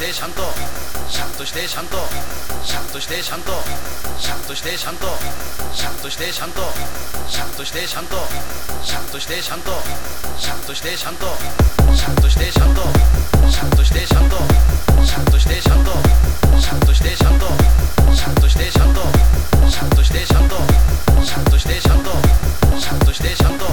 してちゃんとちゃんとしてちゃんとちゃんとしてちゃんとちゃんとしてちゃんとちゃんとしてちゃんとちゃんとしてちゃんとちゃんとしてちゃんとちゃんとしてちゃんとちゃんとしてちゃんとちゃんとしてちゃんとちゃんとしてちゃんとちゃんとしてちゃんとちゃんとしてちゃんとちゃんとしてちゃんとちゃんとしてちゃんとちゃんとしてちゃんと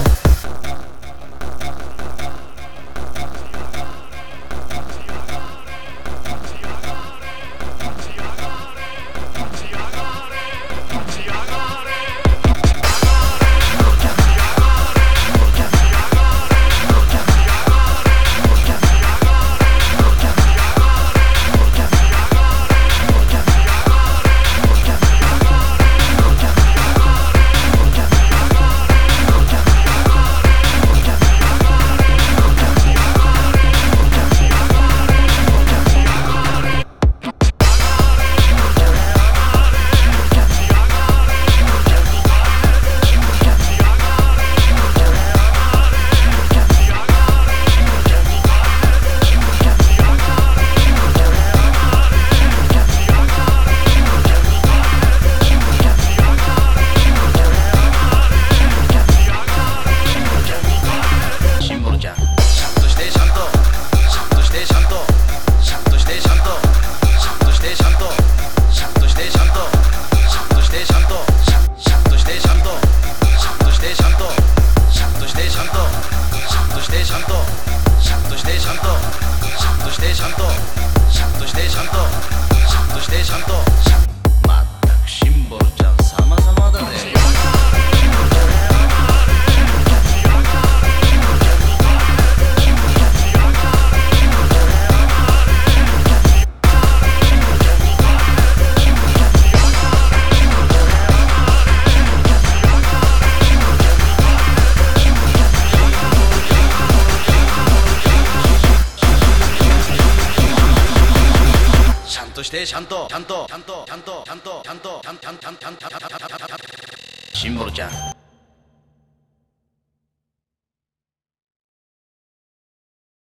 してちゃんとちゃんとちゃんとちゃんとちゃんとちゃんとちゃんとちゃんとちゃんとシンボルちゃん